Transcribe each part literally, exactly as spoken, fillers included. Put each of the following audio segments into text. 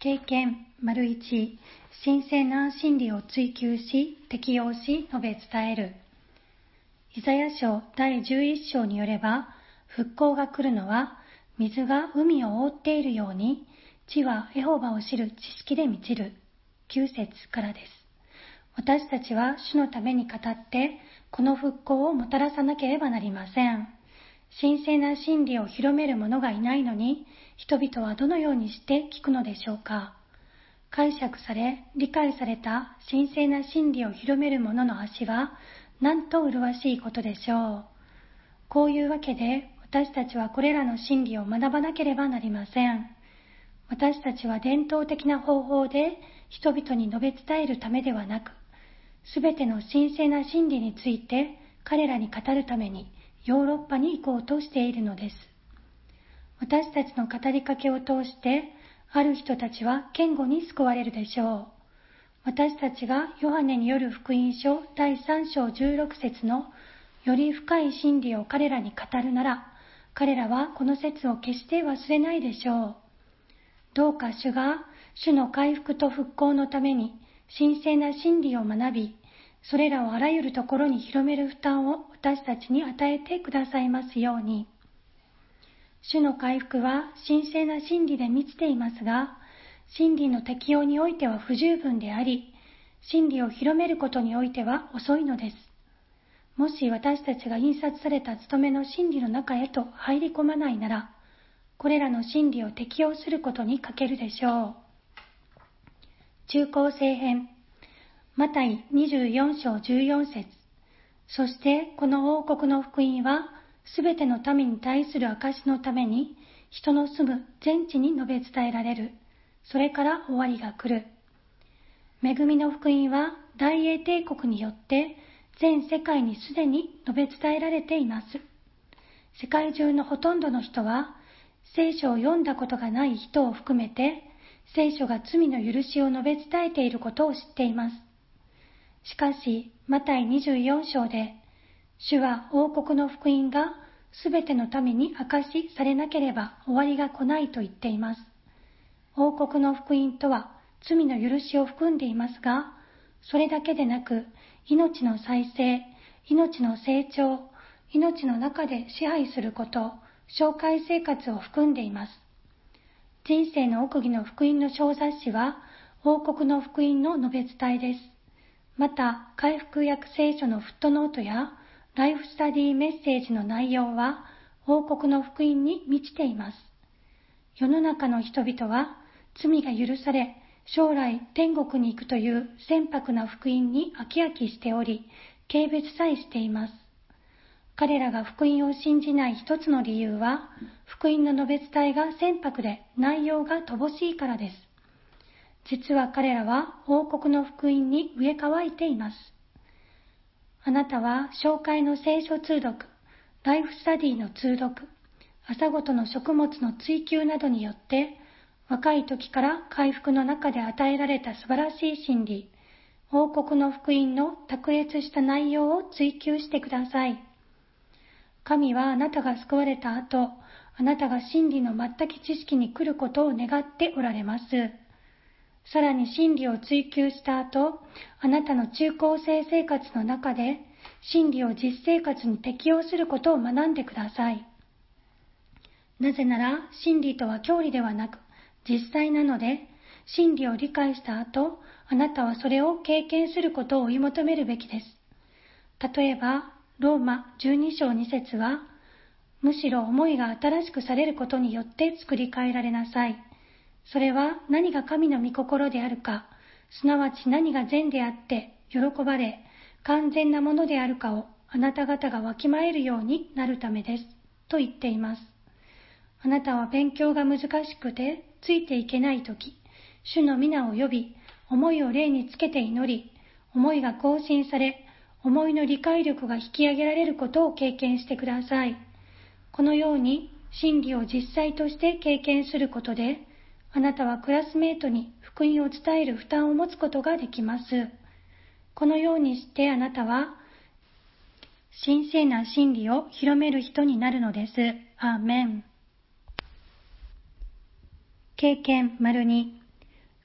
経験 ① 神聖な真理を追求し、適用し、述べ伝える。イザヤ書だいじゅういっ章によれば、復興が来るのは、水が海を覆っているように、地はエホバを知る知識で満ちる。きゅう節からです。私たちは主のために語って、この復興をもたらさなければなりません。神聖な真理を広める者がいないのに、人々はどのようにして聞くのでしょうか。解釈され、理解された神聖な真理を広める者の足は、なんと麗しいことでしょう。こういうわけで、私たちはこれらの真理を学ばなければなりません。私たちは伝統的な方法で人々に述べ伝えるためではなく、すべての神聖な真理について彼らに語るためにヨーロッパに行こうとしているのです。私たちの語りかけを通して、ある人たちは堅固に救われるでしょう。私たちがヨハネによる福音書だいさん章じゅうろく節のより深い真理を彼らに語るなら、彼らはこの説を決して忘れないでしょう。どうか主が主の回復と復興のために神聖な真理を学び、それらをあらゆるところに広める負担を私たちに与えてくださいますように。主の回復は神聖な真理で満ちていますが、真理の適用においては不十分であり、真理を広めることにおいては遅いのです。もし私たちが印刷された務めの真理の中へと入り込まないなら、これらの真理を適用することに欠けるでしょう。中高生編、マタイにじゅうよん章じゅうよん節。そしてこの王国の福音は、すべての民に対する証のために、人の住む全地に述べ伝えられる。それから終わりが来る。恵みの福音は大英帝国によって全世界にすでに述べ伝えられています。世界中のほとんどの人は、聖書を読んだことがない人を含めて、聖書が罪の許しを述べ伝えていることを知っています。しかし、マタイにじゅうよん章で、主は王国の福音がすべての民に証しされなければ終わりが来ないと言っています。王国の福音とは罪の許しを含んでいますが、それだけでなく、命の再生、命の成長、命の中で支配すること、紹介生活を含んでいます。人生の奥義の福音の小冊子は、王国の福音の述べ伝えです。また、回復訳聖書のフットノートや、ライフスタディメッセージの内容は、王国の福音に満ちています。世の中の人々は、罪が許され、将来天国に行くという船舶な福音に飽き飽きしており、軽蔑さえしています。彼らが福音を信じない一つの理由は、福音の述べ伝えが船舶で内容が乏しいからです。実は彼らは王国の福音に植え替えています。あなたは紹介の聖書通読、ライフスタディの通読、朝ごとの食物の追求などによって、若い時から回復の中で与えられた素晴らしい真理、王国の福音の卓越した内容を追求してください。神はあなたが救われた後、あなたが真理の全き知識に来ることを願っておられます。さらに真理を追求した後、あなたの中高生生活の中で真理を実生活に適用することを学んでください。なぜなら真理とは教理ではなく実際なので、真理を理解した後、あなたはそれを経験することを追い求めるべきです。例えば、ローマじゅうに章に節は、むしろ思いが新しくされることによって作り変えられなさい。それは何が神の御心であるか、すなわち何が善であって喜ばれ、完全なものであるかをあなた方がわきまえるようになるためです、と言っています。あなたは勉強が難しくてついていけないとき、主の皆を呼び、思いを霊につけて祈り、思いが更新され、思いの理解力が引き上げられることを経験してください。このように真理を実際として経験することで、あなたはクラスメートに福音を伝える負担を持つことができます。このようにしてあなたは神聖な真理を広める人になるのです。アーメン。経験 ②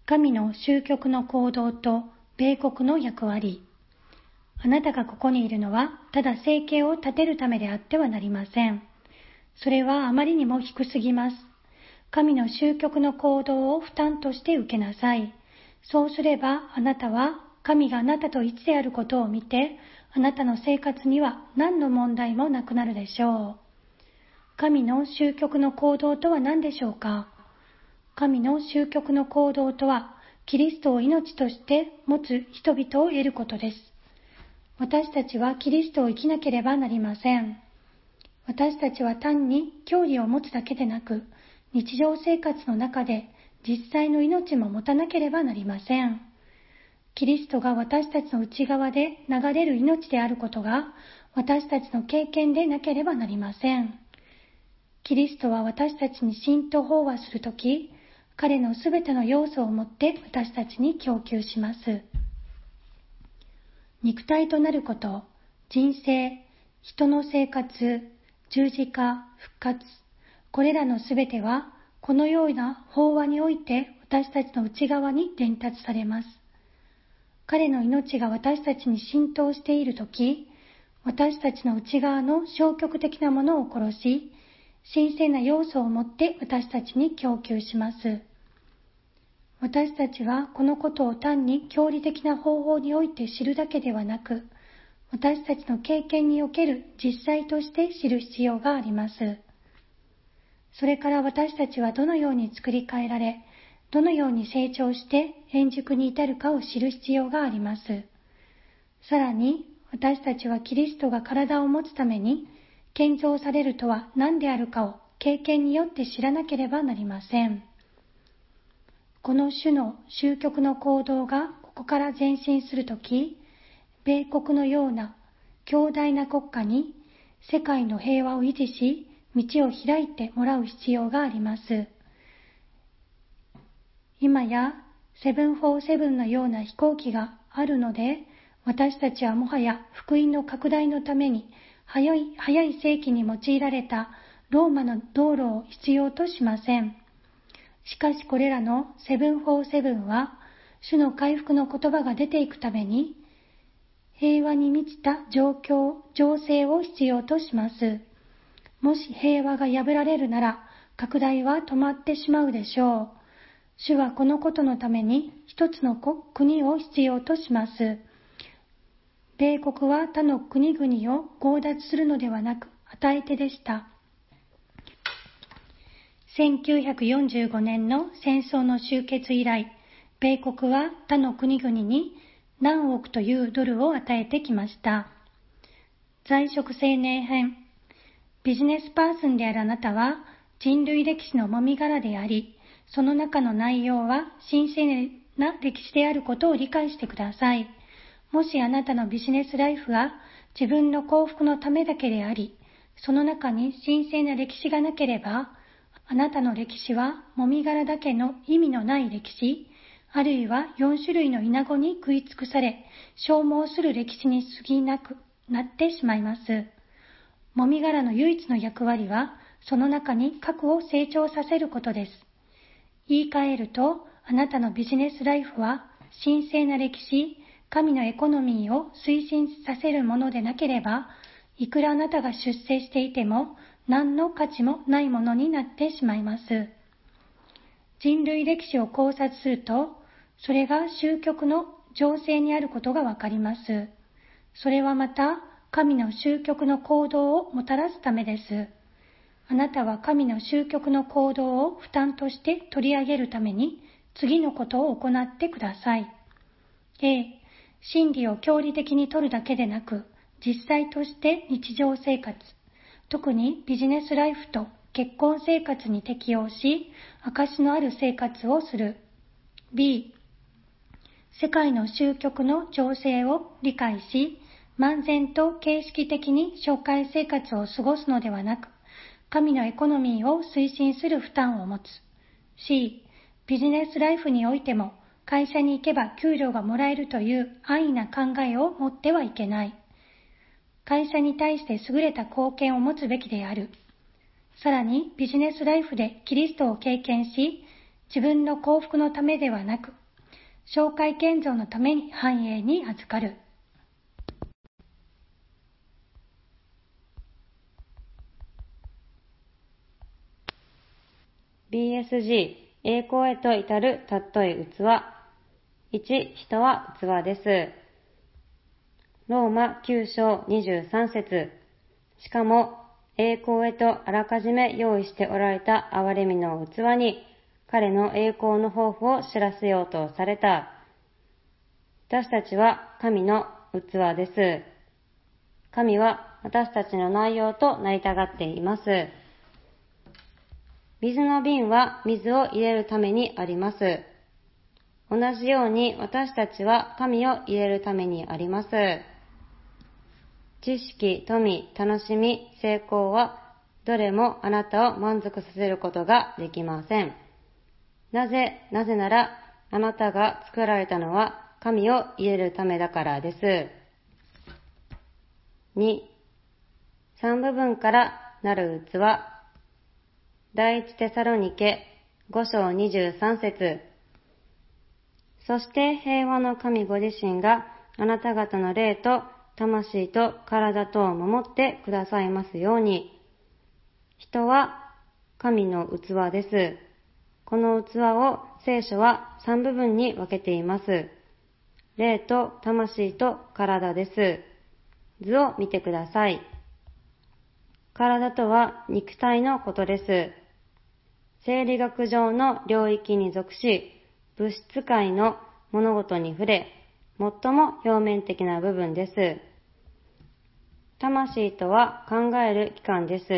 神の終局の行動と米国の役割。あなたがここにいるのは、ただ生計を立てるためであってはなりません。それはあまりにも低すぎます。神の終局の行動を負担として受けなさい。そうすれば、あなたは神があなたと一であることを見て、あなたの生活には何の問題もなくなるでしょう。神の終局の行動とは何でしょうか？神の終局の行動とは、キリストを命として持つ人々を得ることです。私たちはキリストを生きなければなりません。私たちは単に教理を持つだけでなく、日常生活の中で実際の命も持たなければなりません。キリストが私たちの内側で流れる命であることが、私たちの経験でなければなりません。キリストは私たちに信と飽和するとき、彼のすべての要素を持って私たちに供給します。肉体となること、人生、人の生活、十字架、復活、これらのすべては、このような飽和において私たちの内側に伝達されます。彼の命が私たちに浸透しているとき、私たちの内側の消極的なものを殺し、神聖な要素を持って私たちに供給します。私たちはこのことを単に教理的な方法において知るだけではなく、私たちの経験における実際として知る必要があります。それから私たちはどのように作り変えられ、どのように成長して円熟に至るかを知る必要があります。さらに、私たちはキリストが体を持つために建造されるとは何であるかを経験によって知らなければなりません。この種の終局の行動がここから前進するとき、米国のような強大な国家に世界の平和を維持し、道を開いてもらう必要があります。今やセブンフォーセブンのような飛行機があるので、私たちはもはや福音の拡大のために早い、早い世紀に用いられたローマの道路を必要としません。しかしこれらのセブンフォーセブンは、主の回復の言葉が出ていくために、平和に満ちた状況、情勢を必要とします。もし平和が破られるなら、拡大は止まってしまうでしょう。主はこのことのために一つの国を必要とします。米国は他の国々を強奪するのではなく、与え手でした。せんきゅうひゃくよんじゅうごねんの戦争の終結以来、米国は他の国々に何億というドルを与えてきました。在職青年編。ビジネスパーソンであるあなたは人類歴史のもみ殻であり、その中の内容は神聖な歴史であることを理解してください。もしあなたのビジネスライフが自分の幸福のためだけであり、その中に神聖な歴史がなければ、あなたの歴史はもみ殻だけの意味のない歴史、あるいはよん種類のイナゴに食い尽くされ、消耗する歴史に過ぎなくなってしまいます。もみ殻の唯一の役割は、その中に核を成長させることです。言い換えると、あなたのビジネスライフは神聖な歴史、神のエコノミーを推進させるものでなければ、いくらあなたが出世していても、何の価値もないものになってしまいます。人類歴史を考察すると、それが終局の情勢にあることがわかります。それはまた、神の終局の行動をもたらすためです。あなたは神の終局の行動を負担として取り上げるために、次のことを行ってください。A、真理を教理的に取るだけでなく、実際として日常生活、特にビジネスライフと結婚生活に適応し、証のある生活をする。B、世界の終局の情勢を理解し、漫然と形式的に紹介生活を過ごすのではなく、神のエコノミーを推進する負担を持つ。C、ビジネスライフにおいても、会社に行けば給料がもらえるという安易な考えを持ってはいけない。会社に対して優れた貢献を持つべきである。さらにビジネスライフでキリストを経験し、 自分の幸福のためではなく、紹介建造のために繁栄に預かる。 ビーエスジー 栄光へと至る尊い器。いち. 人は器です。ローマきゅう章にじゅうさん節。しかも栄光へとあらかじめ用意しておられた憐れみの器に彼の栄光の抱負を知らせようとされた。私たちは神の器です。神は私たちの内容となりたがっています。水の瓶は水を入れるためにあります。同じように私たちは神を入れるためにあります。知識、富、楽しみ、成功はどれもあなたを満足させることができません。なぜ、なぜならあなたが作られたのは神を入れるためだからです。に. 三部分からなる器。第一テサロニケご章にじゅうさん節。そして平和の神ご自身があなた方の霊と魂と体とを守ってくださいますように。人は神の器です。この器を聖書は三部分に分けています。霊と魂と体です。図を見てください。体とは肉体のことです。生理学上の領域に属し、物質界の物事に触れ、最も表面的な部分です。魂とは考える器官です。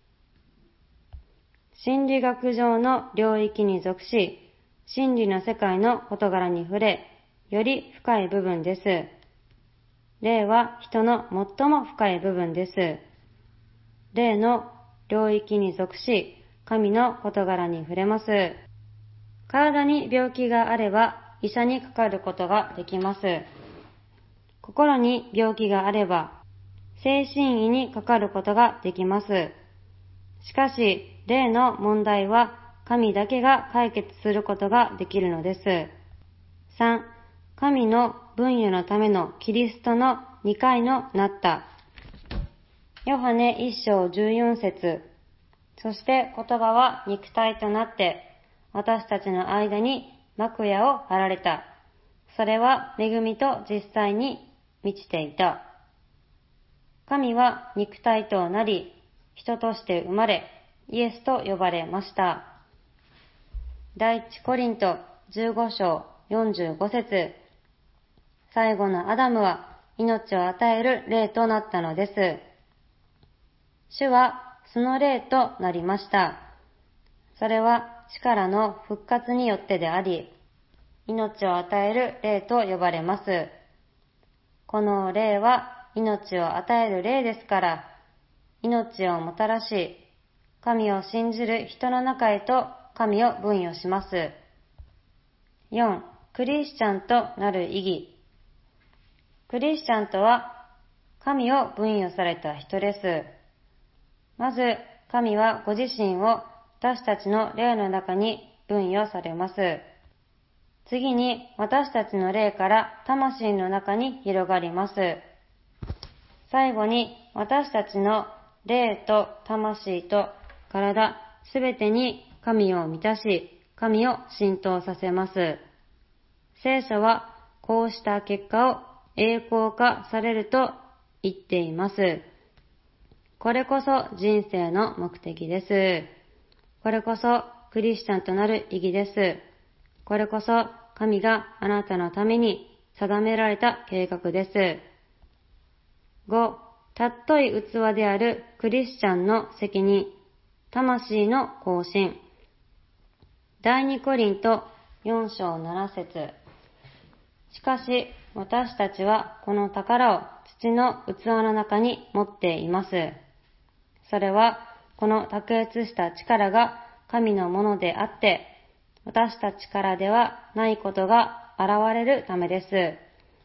心理学上の領域に属し、心理の世界の事柄に触れ、より深い部分です。霊は人の最も深い部分です。霊の領域に属し、神の事柄に触れます。体に病気があれば医者にかかることができます。心に病気があれば精神医にかかることができます。しかし、霊の問題は神だけが解決することができるのです。さん. 神の分与のためのキリストのにかいのなった。ヨハネいち章じゅうよん節。そして言葉は肉体となって私たちの間に幕屋を張られた。それは恵みと実際に満ちていた。神は肉体となり、人として生まれ、イエスと呼ばれました。第一コリントじゅうご章よんじゅうご節。最後のアダムは命を与える霊となったのです。主はその霊となりました。それは死からの復活によってであり、命を与える霊と呼ばれます。この霊は命を与える霊ですから、命をもたらし、神を信じる人の中へと神を分与します。よん. クリスチャンとなる意義。クリスチャンとは神を分与された人です。まず、神はご自身を私たちの霊の中に分与されます。次に、私たちの霊から魂の中に広がります。最後に、私たちの霊と魂と体すべてに神を満たし、神を浸透させます。聖書はこうした結果を栄光化されると言っています。これこそ人生の目的です。これこそクリスチャンとなる意義です。これこそ神があなたのために定められた計画です。ご. 尊い器であるクリスチャンの責任、魂の更新。第二コリントよん章なな節。しかし私たちはこの宝を土の器の中に持っています。それはこの卓越した力が神のものであって、私たちからではないことが現れるためです。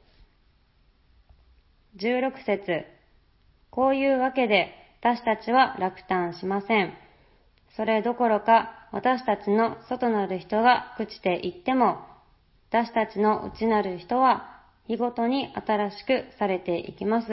じゅうろく節。こういうわけで私たちは落胆しません。 それどころか私たちの外なる人が朽ちていっても、私たちの内なる人は日ごとに新しくされていきます。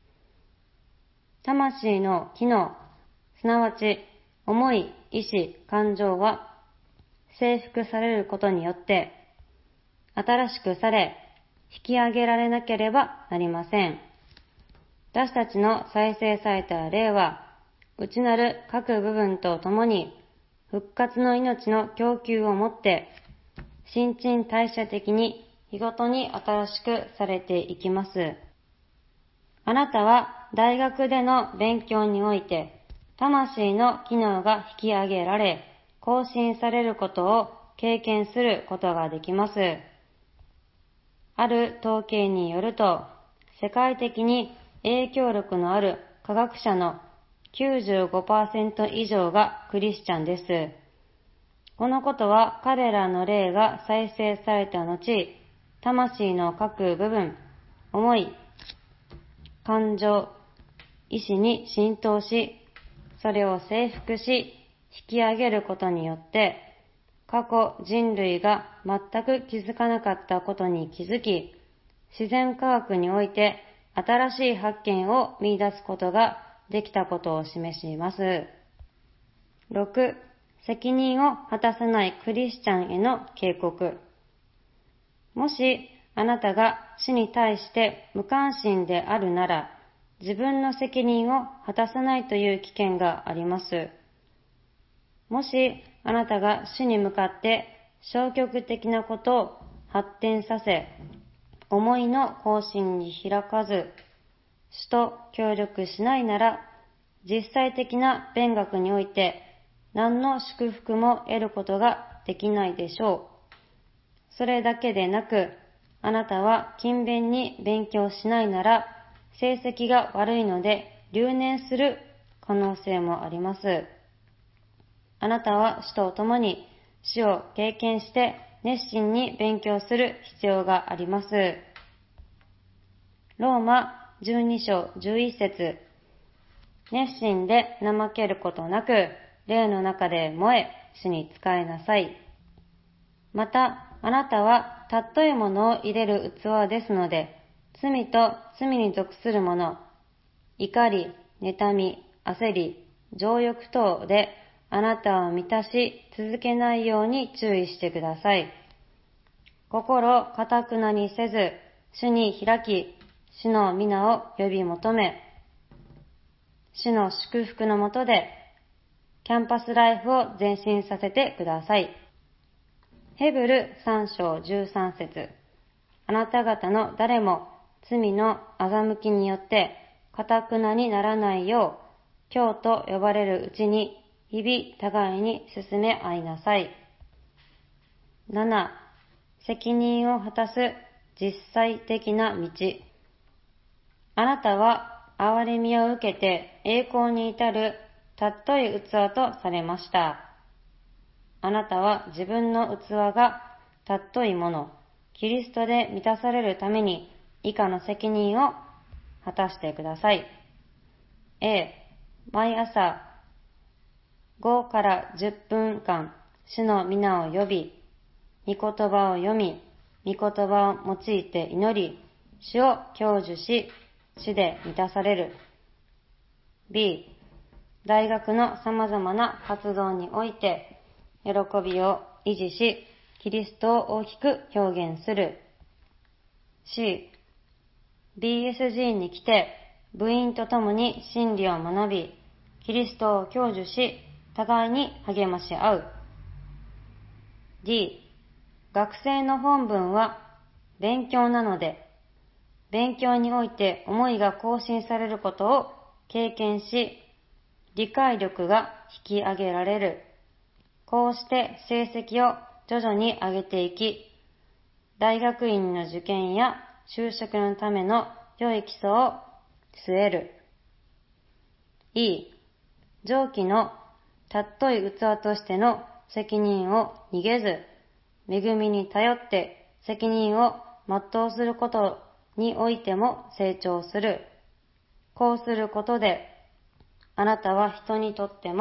魂の機能、すなわち思い、意志、感情は征服されることによって新しくされ、引き上げられなければなりません。私たちの再生された霊は、内なる各部分とともに復活の命の供給をもって、新陳代謝的に日ごとに新しくされていきます。あなたは大学での勉強において、魂の機能が引き上げられ、更新されることを経験することができます。ある統計によると、世界的に影響力のある科学者の きゅうじゅうごパーセント 以上がクリスチャンです。このことは彼らの霊が再生された後、魂の各部分、思い、感情、意志に浸透し、それを征服し、引き上げることによって、過去人類が全く気づかなかったことに気づき、自然科学において新しい発見を見出すことができたことを示します。ろく、責任を果たさないクリスチャンへの警告。もしあなたが死に対して無関心であるなら、自分の責任を果たさないという危険があります。もしあなたが主に向かって消極的なことを発展させ、思いの更新に開かず、主と協力しないなら、実際的な勉学において何の祝福も得ることができないでしょう。それだけでなく、あなたは勤勉に勉強しないなら、成績が悪いので留年する可能性もあります。あなたは主と共に死を経験して熱心に勉強する必要があります。ローマじゅうに章じゅういち節。熱心で怠けることなく、霊の中で燃え、主に仕えなさい。また、あなたは尊いものを入れる器ですので、罪と罪に属するもの、怒り、妬み、焦り、情欲等であなたを満たし続けないように注意してください。心かたくなにせず、主に開き、主の皆を呼び求め、主の祝福のもとで、キャンパスライフを前進させてください。ヘブルさん章じゅうさん節。あなた方の誰も罪の欺きによってかたくなにならないよう、今日と呼ばれるうちに日々互いに進め合いなさい。なな、責任を果たす実際的な道。あなたは憐れみを受けて栄光に至る尊い器とされました。あなたは自分の器が尊いもの、キリストで満たされるために以下の責任を果たしてください。A、毎朝ごからじゅっぷんかん、主の皆を呼び、御言葉を読み、御言葉を用いて祈り、主を享受し、主で満たされる。B、大学の様々な活動において、喜びを維持し、キリストを大きく表現する。C、ビーエスジー に来て、部員と共に真理を学び、キリストを享受し、互いに励まし合う。D、学生の本分は勉強なので、勉強において思いが更新されることを経験し、理解力が引き上げられる。こうして成績を徐々に上げていき、大学院の受験や就職のための良い基礎を据える。E、上記の尊い器としての責任を逃げず、恵みに頼って責任を全うすることにおいても成長する。こうすることで、あなたは人にとっても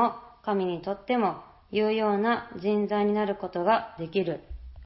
神にとっても有用な人材になることができる